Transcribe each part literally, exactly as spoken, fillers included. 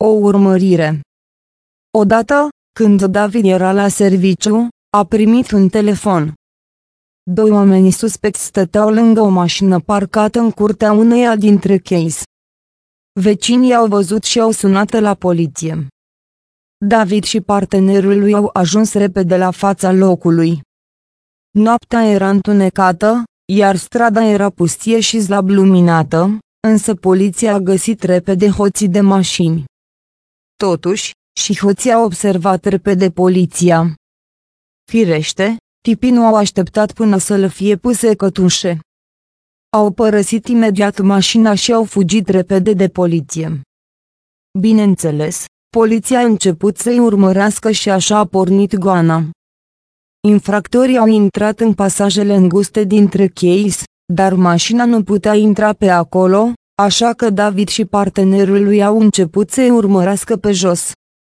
O urmărire. Odată, când David era la serviciu, a primit un telefon. Doi oameni suspecți stăteau lângă o mașină parcată în curtea uneia dintre case. Vecinii au văzut și au sunat la poliție. David și partenerul lui au ajuns repede la fața locului. Noaptea era întunecată, iar strada era pustie și slab luminată, însă poliția a găsit repede hoții de mașini. Totuși, și hoții au observat repede poliția. Firește, tipii nu au așteptat până să le fie puse cătușe. Au părăsit imediat mașina și au fugit repede de poliție. Bineînțeles, poliția a început să-i urmărească și așa a pornit goana. Infractorii au intrat în pasajele înguste dintre case, dar mașina nu putea intra pe acolo, așa că David și partenerul lui au început să-i urmărească pe jos.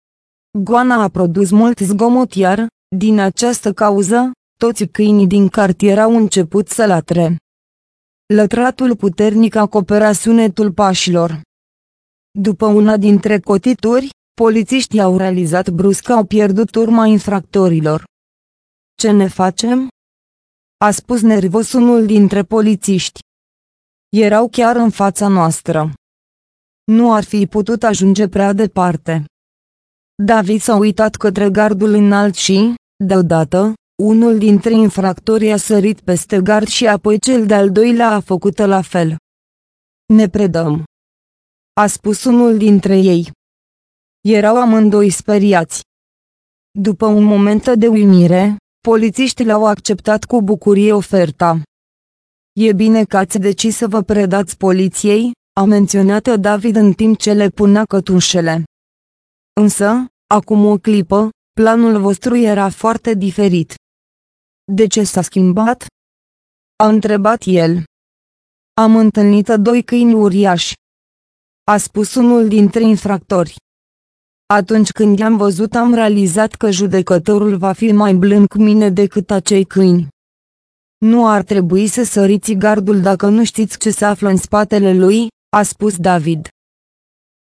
Goana a produs mult zgomot, iar, din această cauză, toți câinii din cartier au început să latre. Lătratul puternic acopera sunetul pașilor. După una dintre cotituri, polițiștii au realizat brusc că au pierdut urma infractorilor. "Ce ne facem?" a spus nervos unul dintre polițiști. "Erau chiar în fața noastră. Nu ar fi putut ajunge prea departe." David s-a uitat către gardul înalt și, deodată, unul dintre infractori a sărit peste gard și apoi cel de-al doilea a făcut la fel. "Ne predăm," a spus unul dintre ei. Erau amândoi speriați. După un moment de uimire, polițiștii le-au acceptat cu bucurie oferta. "E bine că ați decis să vă predați poliției," a menționat David în timp ce le punea cătușele. "Însă, acum o clipă, planul vostru era foarte diferit." "De ce s-a schimbat?" a întrebat el. "Am întâlnit doi câini uriași," a spus unul dintre infractori. "Atunci când i-am văzut am realizat că judecătorul va fi mai blând cu mine decât acei câini. Nu ar trebui să săriți gardul dacă nu știți ce se află în spatele lui," a spus David.